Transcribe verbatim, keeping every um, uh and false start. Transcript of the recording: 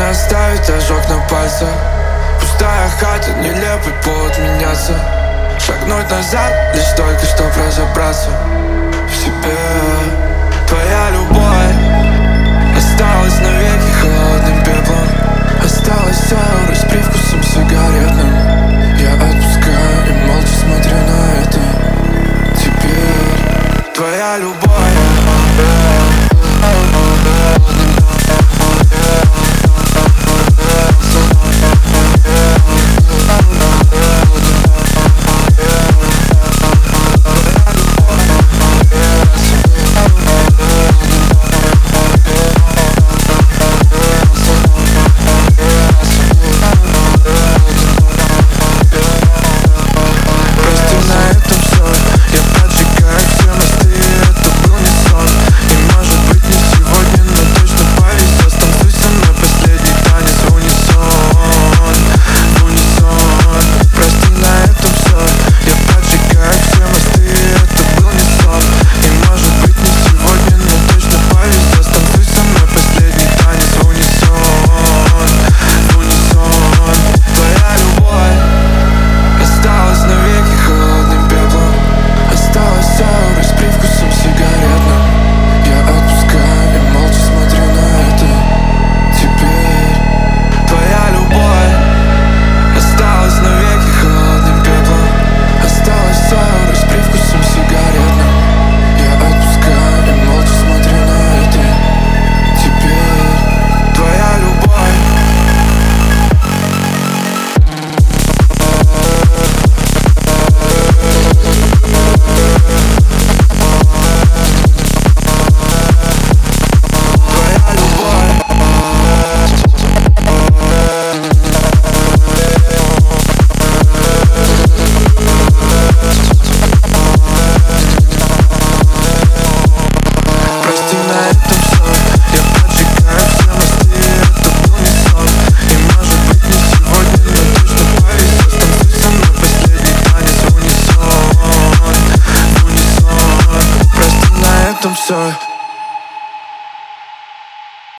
Можно оставить ожог на пальцах. Пустая хата, нелепый повод меняться. Шагнуть назад, лишь только чтоб разобраться в себе. Твоя любовь осталась навеки холодным пеплом. Осталась аура с привкусом сигаретным. Я отпускаю и молча смотрю на это. Теперь твоя любовь. So